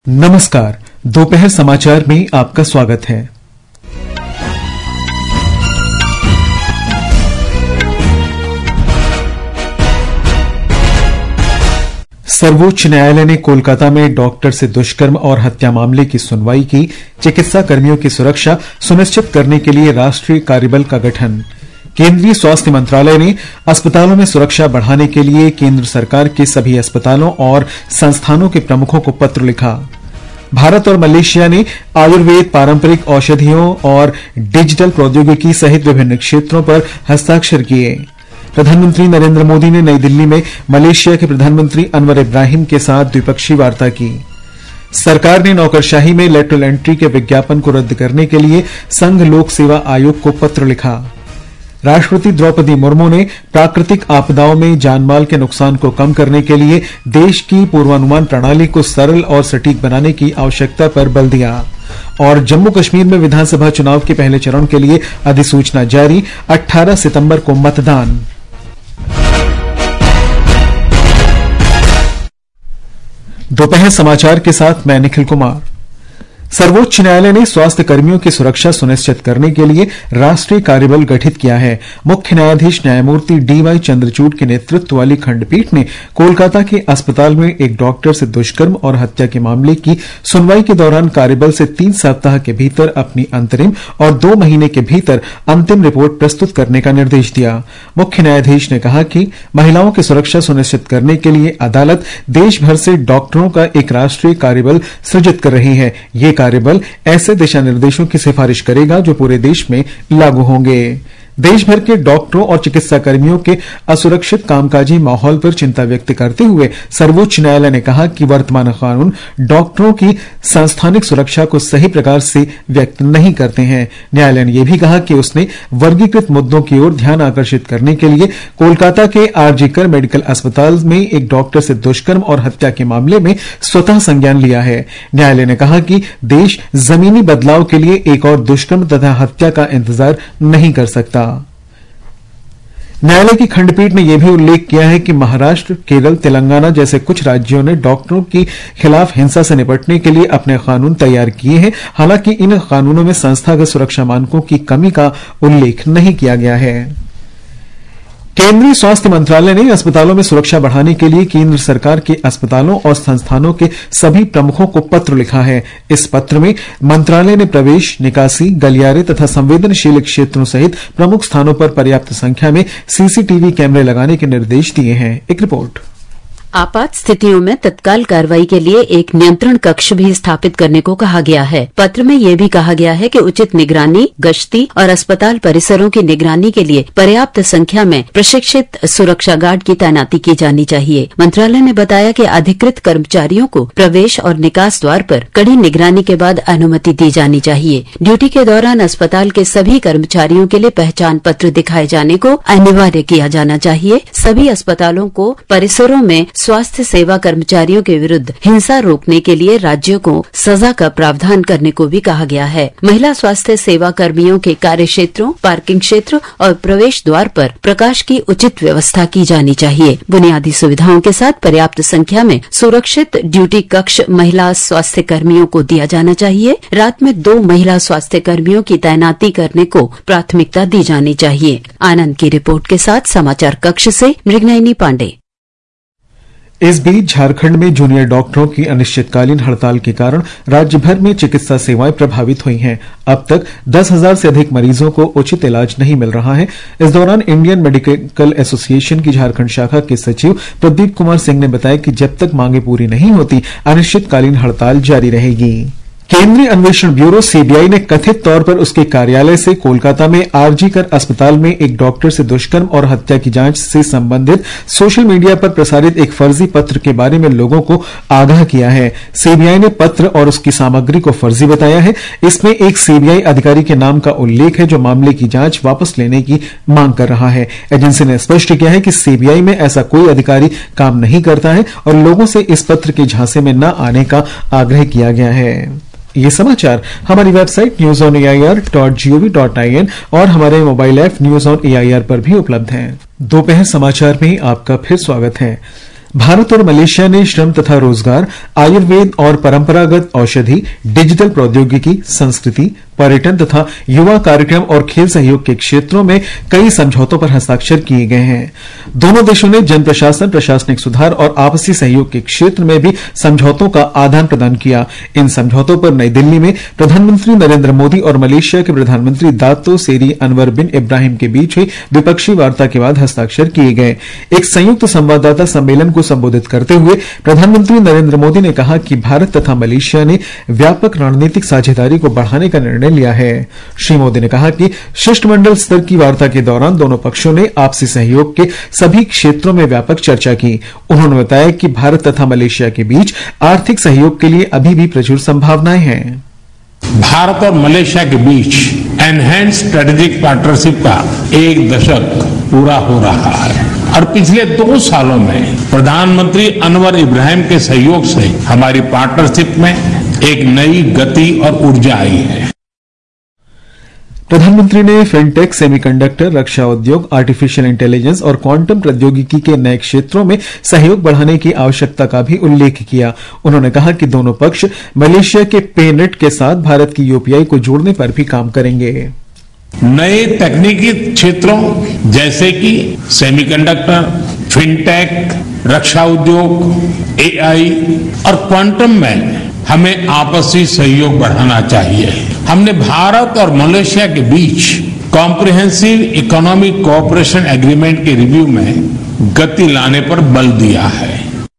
नमस्कार, दोपहर समाचार में आपका स्वागत है। सर्वोच्च न्यायालय ने कोलकाता में डॉक्टर से दुष्कर्म और हत्या मामले की सुनवाई की। चिकित्सा कर्मियों की सुरक्षा सुनिश्चित करने के लिए राष्ट्रीय कार्यबल का गठन। केंद्रीय स्वास्थ्य मंत्रालय ने अस्पतालों में सुरक्षा बढ़ाने के लिए केंद्र सरकार के सभी अस्पतालों और संस्थानों के प्रमुखों को पत्र लिखा। भारत और मलेशिया ने आयुर्वेद, पारंपरिक औषधियों और डिजिटल प्रौद्योगिकी सहित विभिन्न क्षेत्रों पर हस्ताक्षर किए। प्रधानमंत्री नरेंद्र मोदी ने नई दिल्ली में मलेशिया के प्रधानमंत्री अनवर इब्राहिम के साथ द्विपक्षीय वार्ता की। सरकार ने नौकरशाही में लेटरल एंट्री के विज्ञापन को रद्द करने के लिए संघ लोक सेवा आयोग को पत्र लिखा। राष्ट्रपति द्रौपदी मुर्मू ने प्राकृतिक आपदाओं में जानमाल के नुकसान को कम करने के लिए देश की पूर्वानुमान प्रणाली को सरल और सटीक बनाने की आवश्यकता पर बल दिया। और जम्मू कश्मीर में विधानसभा चुनाव के पहले चरण के लिए अधिसूचना जारी। 18 सितंबर को मतदान। दोपहर समाचार के साथ मैं निखिल कुमार। सर्वोच्च न्यायालय ने स्वास्थ्य कर्मियों की सुरक्षा सुनिश्चित करने के लिए राष्ट्रीय कार्यबल गठित किया है। मुख्य न्यायाधीश न्यायमूर्ति डीवाई चंद्रचूड़ के नेतृत्व वाली खंडपीठ ने कोलकाता के अस्पताल में एक डॉक्टर से दुष्कर्म और हत्या के मामले की सुनवाई के दौरान कार्यबल से 3 सप्ताह के भीतर अपनी अंतरिम और 2 महीने के भीतर अंतिम रिपोर्ट प्रस्तुत करने का निर्देश दिया। मुख्य न्यायाधीश ने कहा कि महिलाओं की सुरक्षा सुनिश्चित करने के लिए अदालत देश भर से डॉक्टरों का एक राष्ट्रीय कार्यबल सृजित कर रही है। ये कार्यबल ऐसे दिशा निर्देशों की सिफारिश करेगा जो पूरे देश में लागू होंगे। देश भर के डॉक्टरों और चिकित्सा कर्मियों के असुरक्षित कामकाजी माहौल पर चिंता व्यक्त करते हुए सर्वोच्च न्यायालय ने कहा कि वर्तमान कानून डॉक्टरों की सांस्थानिक सुरक्षा को सही प्रकार से व्यक्त नहीं करते हैं। न्यायालय ने यह भी कहा कि उसने वर्गीकृत मुद्दों की ओर ध्यान आकर्षित करने के लिए कोलकाता के आरजी कर मेडिकल अस्पताल में एक डॉक्टर से दुष्कर्म और हत्या के मामले में स्वतः संज्ञान लिया है। न्यायालय ने कहा कि देश जमीनी बदलाव के लिए एक और दुष्कर्म तथा हत्या का इंतजार नहीं कर सकता। न्यायालय की खंडपीठ ने यह भी उल्लेख किया है कि महाराष्ट्र, केरल, तेलंगाना जैसे कुछ राज्यों ने डॉक्टरों के खिलाफ हिंसा से निपटने के लिए अपने कानून तैयार किए हैं। हालांकि इन कानूनों में संस्थागत सुरक्षा मानकों की कमी का उल्लेख नहीं किया गया है। केंद्रीय स्वास्थ्य मंत्रालय ने अस्पतालों में सुरक्षा बढ़ाने के लिए केंद्र सरकार के अस्पतालों और संस्थानों के सभी प्रमुखों को पत्र लिखा है। इस पत्र में मंत्रालय ने प्रवेश, निकासी, गलियारे तथा संवेदनशील क्षेत्रों सहित प्रमुख स्थानों पर पर्याप्त संख्या में सीसीटीवी कैमरे लगाने के निर्देश दिए हैं। एक रिपोर्ट। आपात स्थितियों में तत्काल कार्रवाई के लिए एक नियंत्रण कक्ष भी स्थापित करने को कहा गया है। पत्र में यह भी कहा गया है कि उचित निगरानी, गश्ती और अस्पताल परिसरों की निगरानी के लिए पर्याप्त संख्या में प्रशिक्षित सुरक्षा गार्ड की तैनाती की जानी चाहिए। मंत्रालय ने बताया कि अधिकृत कर्मचारियों को प्रवेश और निकास द्वार पर कड़ी निगरानी के बाद अनुमति दी जानी चाहिए। ड्यूटी के दौरान अस्पताल के सभी कर्मचारियों के लिए पहचान पत्र दिखाए जाने को अनिवार्य किया जाना चाहिए। सभी अस्पतालों को परिसरों में स्वास्थ्य सेवा कर्मचारियों के विरुद्ध हिंसा रोकने के लिए राज्यों को सजा का प्रावधान करने को भी कहा गया है। महिला स्वास्थ्य सेवा कर्मियों के कार्य क्षेत्रों, पार्किंग क्षेत्र और प्रवेश द्वार पर प्रकाश की उचित व्यवस्था की जानी चाहिए। बुनियादी सुविधाओं के साथ पर्याप्त संख्या में सुरक्षित ड्यूटी कक्ष महिला स्वास्थ्य कर्मियों को दिया जाना चाहिए। रात में 2 महिला स्वास्थ्य कर्मियों की तैनाती करने को प्राथमिकता दी जानी चाहिए। आनंद की रिपोर्ट के साथ समाचार कक्ष से मृगनयनी पांडे। इस बीच झारखंड में जूनियर डॉक्टरों की अनिश्चितकालीन हड़ताल के कारण राज्य भर में चिकित्सा सेवाएं प्रभावित हुई हैं। अब तक 10,000 से अधिक मरीजों को उचित इलाज नहीं मिल रहा है। इस दौरान इंडियन मेडिकल एसोसिएशन की झारखंड शाखा के सचिव प्रदीप कुमार सिंह ने बताया कि जब तक मांगे पूरी नहीं होती अनिश्चितकालीन हड़ताल जारी रहेगी। केंद्रीय अन्वेषण ब्यूरो सीबीआई ने कथित तौर पर उसके कार्यालय से कोलकाता में आरजी कर अस्पताल में एक डॉक्टर से दुष्कर्म और हत्या की जांच से संबंधित सोशल मीडिया पर प्रसारित एक फर्जी पत्र के बारे में लोगों को आगाह किया है। सीबीआई ने पत्र और उसकी सामग्री को फर्जी बताया है। इसमें एक सीबीआई अधिकारी के नाम का उल्लेख है जो मामले की जांच वापस लेने की मांग कर रहा है। एजेंसी ने स्पष्ट किया है कि सीबीआई में ऐसा कोई अधिकारी काम नहीं करता है और लोगों से इस पत्र के झांसे में न आने का आग्रह किया गया है। ये समाचार हमारी वेबसाइट newsonair.gov.in और हमारे mobile app news on AIR पर भी उपलब्ध हैं। दोपहर समाचार में आपका फिर स्वागत है। भारत और मलेशिया ने श्रम तथा रोजगार, आयुर्वेद और परंपरागत औषधि, डिजिटल प्रौद्योगिकी, संस्कृति, पर्यटन तथा युवा कार्यक्रम और खेल सहयोग के क्षेत्रों में कई समझौतों पर हस्ताक्षर किए गए हैं। दोनों देशों ने जन प्रशासन, प्रशासनिक सुधार और आपसी सहयोग के क्षेत्र में भी समझौतों का आदान प्रदान किया। इन समझौतों पर नई दिल्ली में प्रधानमंत्री नरेंद्र मोदी और मलेशिया के प्रधानमंत्री दातो सेरी अनवर बिन इब्राहिम के बीच हुई द्विपक्षीय वार्ता के बाद हस्ताक्षर किए गए। एक संयुक्त संवाददाता सम्मेलन को संबोधित करते हुए प्रधानमंत्री नरेंद्र मोदी ने कहा कि भारत तथा मलेशिया ने व्यापक रणनीतिक साझेदारी को बढ़ाने का निर्णय लिया है। श्री मोदी ने कहा कि शिष्टमंडल स्तर की वार्ता के दौरान दोनों पक्षों ने आपसी सहयोग के सभी क्षेत्रों में व्यापक चर्चा की। उन्होंने बताया कि भारत तथा मलेशिया के बीच आर्थिक सहयोग के लिए अभी भी प्रचुर संभावनाएं हैं। भारत और मलेशिया के बीच एनहेंस स्ट्रेटेजिक पार्टनरशिप का 1 दशक पूरा हो रहा है और पिछले 2 सालों में प्रधानमंत्री अनवर इब्राहिम के सहयोग से हमारी पार्टनरशिप में एक नई गति और ऊर्जा आई है। प्रधानमंत्री ने फिनटेक, सेमीकंडक्टर, रक्षा उद्योग, आर्टिफिशियल इंटेलिजेंस और क्वांटम प्रौद्योगिकी के नए क्षेत्रों में सहयोग बढ़ाने की आवश्यकता का भी उल्लेख किया। उन्होंने कहा कि दोनों पक्ष मलेशिया के पेनेट के साथ भारत की यूपीआई को जोड़ने पर भी काम करेंगे। नए तकनीकी क्षेत्रों जैसे कि सेमीकंडक्टर, फिनटेक, रक्षा उद्योग, एआई और क्वांटम में हमें आपसी सहयोग बढ़ाना चाहिए। हमने भारत और मलेशिया के बीच कॉम्प्रिहेंसिव इकोनॉमिक कोऑपरेशन एग्रीमेंट के रिव्यू में गति लाने पर बल दिया है।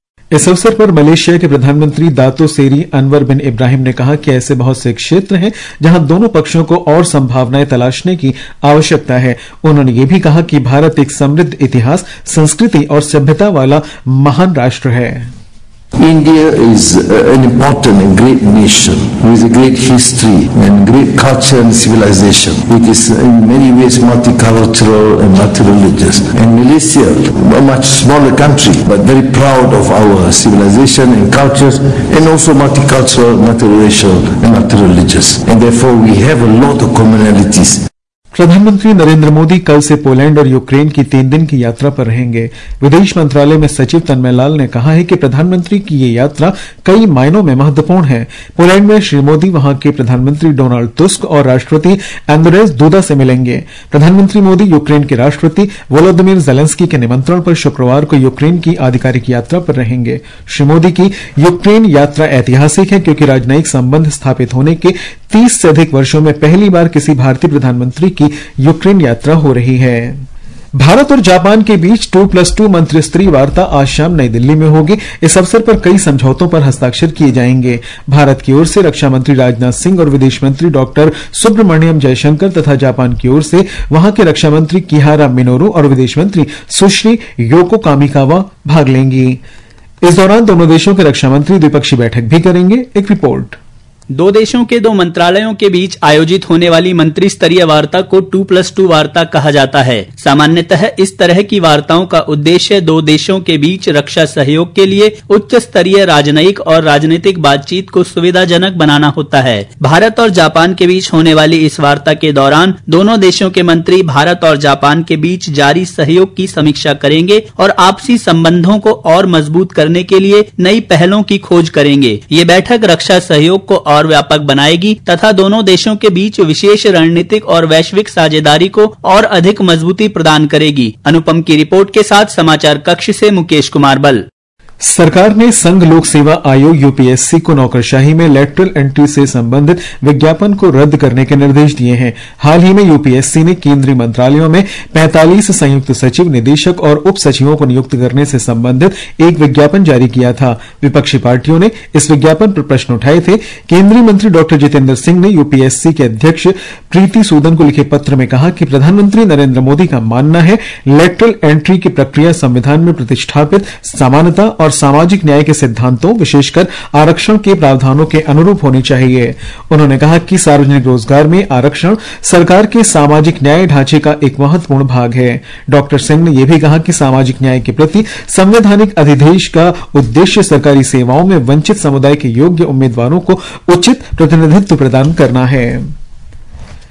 इस अवसर पर मलेशिया के प्रधानमंत्री दातो सेरी अनवर बिन इब्राहिम ने कहा कि ऐसे बहुत से क्षेत्र हैं जहां दोनों पक्षों को और संभावनाएं तलाशने की आवश्यकता है। उन्होंने ये भी कहा कि भारत एक समृद्ध इतिहास, संस्कृति और सभ्यता वाला महान राष्ट्र है। India is an important and great nation with a great history and great culture and civilization. It is in many ways multicultural and multi-religious. And Malaysia, a much smaller country, but very proud of our civilization and cultures, and also multicultural, multiracial and multi-religious. And therefore we have a lot of commonalities. प्रधानमंत्री नरेंद्र मोदी कल से Poland और Ukraine की 3 दिन की यात्रा पर रहेंगे। विदेश मंत्रालय में सचिव तन्मय लाल ने कहा है कि प्रधानमंत्री की ये यात्रा कई मायनों में महत्वपूर्ण है। पोलैंड में श्री मोदी वहां के प्रधानमंत्री डोनाल्ड तुस्क और राष्ट्रपति एंड्रेज दुदा से मिलेंगे। प्रधानमंत्री मोदी यूक्रेन के राष्ट्रपति वोलोदिमीर जेलेंस्की के निमंत्रण पर शुक्रवार को यूक्रेन की आधिकारिक यात्रा पर रहेंगे। श्री मोदी की यूक्रेन यात्रा ऐतिहासिक है क्योंकि राजनयिक संबंध स्थापित होने के 30 से अधिक वर्षों में पहली बार किसी भारतीय प्रधानमंत्री की यूक्रेन यात्रा हो रही है। भारत और जापान के बीच 2+2 मंत्रिस्तरीय वार्ता आज शाम नई दिल्ली में होगी। इस अवसर पर कई समझौतों पर हस्ताक्षर किए जाएंगे। भारत की ओर से रक्षा मंत्री राजनाथ सिंह और विदेश मंत्री डॉक्टर सुब्रमण्यम जयशंकर तथा जापान की ओर से वहां के रक्षा मंत्री किहारा मिनोरू और विदेश मंत्री सुश्री योको कामिकावा भाग लेंगी। इस दौरान दोनों देशों के रक्षा मंत्री द्विपक्षीय बैठक भी करेंगे। एक रिपोर्ट। 2 देशों के 2 मंत्रालयों के बीच आयोजित होने वाली मंत्री स्तरीय वार्ता को 2+2 वार्ता कहा जाता है। सामान्यतः इस तरह की वार्ताओं का उद्देश्य 2 देशों के बीच रक्षा सहयोग के लिए उच्च स्तरीय राजनयिक और राजनीतिक बातचीत को सुविधाजनक बनाना होता है। भारत और जापान के बीच होने वाली इस वार्ता के दौरान दोनों देशों के मंत्री भारत और जापान के बीच जारी सहयोग की समीक्षा करेंगे और आपसी संबंधों को और मजबूत करने के लिए नई पहलों की खोज करेंगे। ये बैठक रक्षा सहयोग को और व्यापक बनाएगी तथा दोनों देशों के बीच विशेष रणनीतिक और वैश्विक साझेदारी को और अधिक मजबूती प्रदान करेगी। अनुपम की रिपोर्ट के साथ समाचार कक्ष से मुकेश कुमार बल। सरकार ने संघ लोक सेवा आयोग यूपीएससी को नौकरशाही में लेटरल एंट्री से संबंधित विज्ञापन को रद्द करने के निर्देश दिए हैं। हाल ही में यूपीएससी ने केंद्रीय मंत्रालयों में 45 संयुक्त सचिव, निदेशक और उप सचिवों को नियुक्त करने से संबंधित एक विज्ञापन जारी किया था। विपक्षी पार्टियों ने इस विज्ञापन पर प्रश्न उठाए थे। केंद्रीय मंत्री डॉक्टर जितेंद्र सिंह ने यूपीएससी के अध्यक्ष प्रीति सूदन को लिखे पत्र में कहा कि प्रधानमंत्री नरेंद्र मोदी का मानना है लेटरल एंट्री की प्रक्रिया संविधान में प्रतिष्ठापित समानता और सामाजिक न्याय के सिद्धांतों, विशेषकर आरक्षण के प्रावधानों के अनुरूप होनी चाहिए। उन्होंने कहा कि सार्वजनिक रोजगार में आरक्षण सरकार के सामाजिक न्याय ढांचे का एक महत्वपूर्ण भाग है। डॉक्टर सिंह ने यह भी कहा कि सामाजिक न्याय के प्रति संवैधानिक अधिदेश का उद्देश्य सरकारी सेवाओं में वंचित समुदाय के योग्य उम्मीदवारों को उचित प्रतिनिधित्व प्रदान करना है।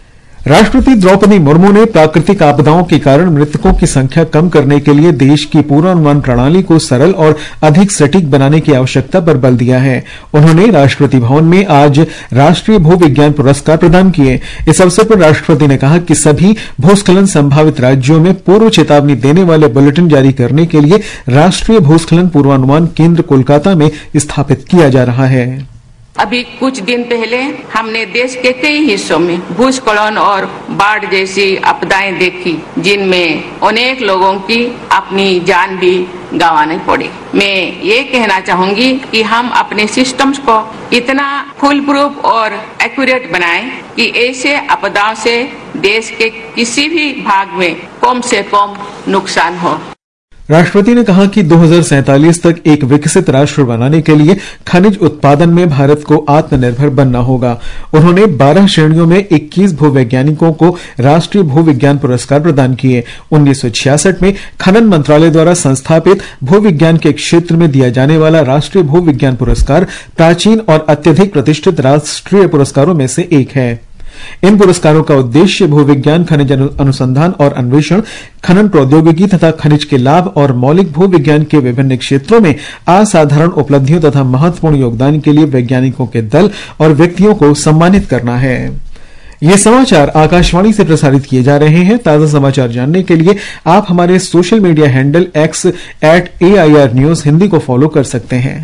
राष्ट्रपति द्रौपदी मुर्मू ने प्राकृतिक आपदाओं के कारण मृतकों की संख्या कम करने के लिए देश की पूर्वानुमान प्रणाली को सरल और अधिक सटीक बनाने की आवश्यकता पर बल दिया है। उन्होंने राष्ट्रपति भवन में आज राष्ट्रीय भूविज्ञान पुरस्कार प्रदान किए। इस अवसर पर राष्ट्रपति ने कहा कि सभी भूस्खलन संभावित राज्यों में पूर्व चेतावनी देने वाले बुलेटिन जारी करने के लिए राष्ट्रीय भूस्खलन पूर्वानुमान केंद्र कोलकाता में स्थापित किया जा रहा है। अभी कुछ दिन पहले हमने देश के कई हिस्सों में भूस्खलन और बाढ़ जैसी आपदाएं देखी, जिनमें अनेक लोगों की अपनी जान भी गंवानी पड़ी। मैं ये कहना चाहूंगी कि हम अपने सिस्टम्स को इतना फुल प्रूफ और एक्यूरेट बनाएं कि ऐसे आपदाओं से देश के किसी भी भाग में कम से कम नुकसान हो। राष्ट्रपति ने कहा कि 2047 तक एक विकसित राष्ट्र बनाने के लिए खनिज उत्पादन में भारत को आत्मनिर्भर बनना होगा। उन्होंने 12 श्रेणियों में 21 भूवैज्ञानिकों को राष्ट्रीय भूविज्ञान पुरस्कार प्रदान किए। 1966 में खनन मंत्रालय द्वारा संस्थापित भूविज्ञान के क्षेत्र में दिया जाने वाला राष्ट्रीय भूविज्ञान पुरस्कार प्राचीन और अत्यधिक प्रतिष्ठित राष्ट्रीय पुरस्कारों में से एक है। इन पुरस्कारों का उद्देश्य भूविज्ञान, खनिज अनुसंधान और अन्वेषण, खनन प्रौद्योगिकी तथा खनिज के लाभ और मौलिक भूविज्ञान के विभिन्न क्षेत्रों में असाधारण उपलब्धियों तथा महत्वपूर्ण योगदान के लिए वैज्ञानिकों के दल और व्यक्तियों को सम्मानित करना है। ये समाचार आकाशवाणी से प्रसारित किए जा रहे हैं। ताजा समाचार जानने के लिए आप हमारे social media handle X @AIR News Hindi को फॉलो कर सकते हैं।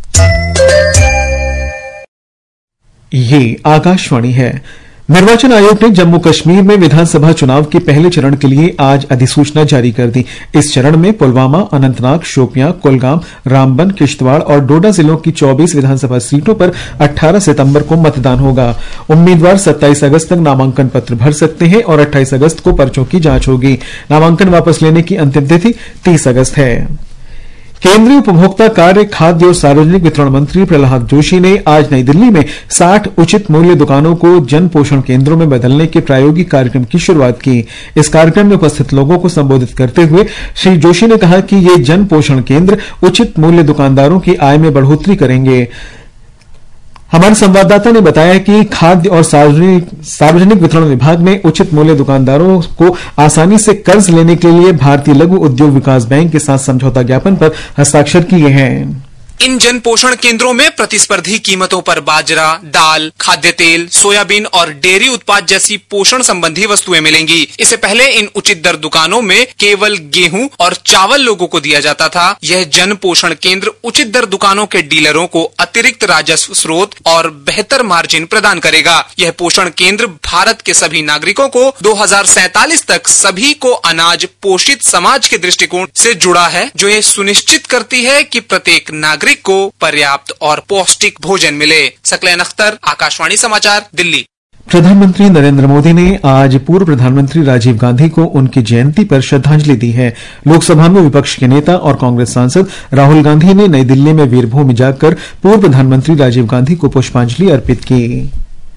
ये आकाशवाणी है। निर्वाचन आयोग ने जम्मू कश्मीर में विधानसभा चुनाव के पहले चरण के लिए आज अधिसूचना जारी कर दी। इस चरण में पुलवामा, अनंतनाग, शोपियां, कुलगाम, रामबन, किश्तवाड़ और डोडा जिलों की 24 विधानसभा सीटों पर 18 सितंबर को मतदान होगा। उम्मीदवार 27 अगस्त तक नामांकन पत्र भर सकते हैं और 28 अगस्त को पर्चों की जांच होगी। नामांकन वापस लेने की अंतिम तिथि 30 अगस्त है। केंद्रीय उपभोक्ता कार्य, खाद्य और सार्वजनिक वितरण मंत्री प्रहलाद जोशी ने आज नई दिल्ली में 60 उचित मूल्य दुकानों को जन पोषण केंद्रों में बदलने के प्रायोगिक कार्यक्रम की शुरुआत की। इस कार्यक्रम में उपस्थित लोगों को संबोधित करते हुए श्री जोशी ने कहा कि ये जन पोषण केंद्र उचित मूल्य दुकानदारों की आय में बढ़ोतरी करेंगे। हमारे संवाददाता ने बताया कि खाद्य और सार्वजनिक वितरण विभाग ने उचित मूल्य दुकानदारों को आसानी से कर्ज लेने के लिए भारतीय लघु उद्योग विकास बैंक के साथ समझौता ज्ञापन पर हस्ताक्षर किए हैं। इन जन पोषण केंद्रों में प्रतिस्पर्धी कीमतों पर बाजरा, दाल, खाद्य तेल, सोयाबीन और डेयरी उत्पाद जैसी पोषण संबंधी वस्तुएं मिलेंगी। इससे पहले इन उचित दर दुकानों में केवल गेहूं और चावल लोगों को दिया जाता था। यह जन पोषण केंद्र उचित दर दुकानों के डीलरों को अतिरिक्त राजस्व स्रोत और बेहतर मार्जिन प्रदान करेगा। यह पोषण केंद्र भारत के सभी नागरिकों को 2047 तक सभी को अनाज पोषित समाज के दृष्टिकोण से जुड़ा है, जो ये सुनिश्चित करती है कि प्रत्येक नागरिक को पर्याप्त और पौष्टिक भोजन मिले। सकलैन अख्तर, आकाशवाणी समाचार, दिल्ली। प्रधानमंत्री नरेंद्र मोदी ने आज पूर्व प्रधानमंत्री राजीव गांधी को उनकी जयंती पर श्रद्धांजलि दी है। लोकसभा में विपक्ष के नेता और कांग्रेस सांसद राहुल गांधी ने नई दिल्ली में वीरभूमि जाकर पूर्व प्रधानमंत्री राजीव गांधी को पुष्पांजलि अर्पित की।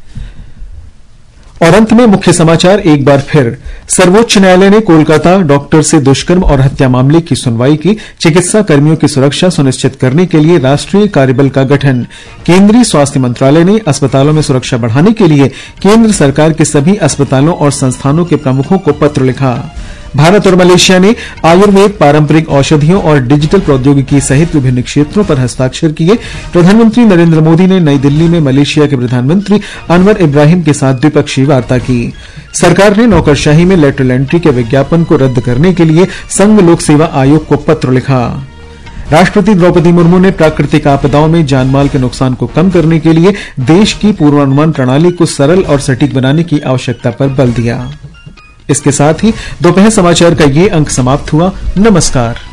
और अंत में मुख्य समाचार एक बार फिर। सर्वोच्च न्यायालय ने कोलकाता डॉक्टर से दुष्कर्म और हत्या मामले की सुनवाई की। चिकित्सा कर्मियों की सुरक्षा सुनिश्चित करने के लिए राष्ट्रीय कार्यबल का गठन। केंद्रीय स्वास्थ्य मंत्रालय ने अस्पतालों में सुरक्षा बढ़ाने के लिए केंद्र सरकार के सभी अस्पतालों और संस्थानों के प्रमुखों को पत्र लिखा। भारत और मलेशिया ने आयुर्वेद, पारंपरिक औषधियों और डिजिटल प्रौद्योगिकी सहित विभिन्न क्षेत्रों पर हस्ताक्षर किए। प्रधानमंत्री नरेंद्र मोदी ने नई दिल्ली में मलेशिया के प्रधानमंत्री अनवर इब्राहिम के साथ द्विपक्षीय वार्ता की। सरकार ने नौकरशाही में लेटरल एंट्री के विज्ञापन को रद्द करने के लिए संघ लोक सेवा आयोग को पत्र लिखा। राष्ट्रपति द्रौपदी मुर्मू ने प्राकृतिक आपदाओं में जानमाल के नुकसान को कम करने के लिए देश की पूर्वानुमान प्रणाली को सरल और सटीक बनाने की आवश्यकता पर बल दिया। इसके साथ ही दोपहर समाचार का ये अंक समाप्त हुआ। नमस्कार।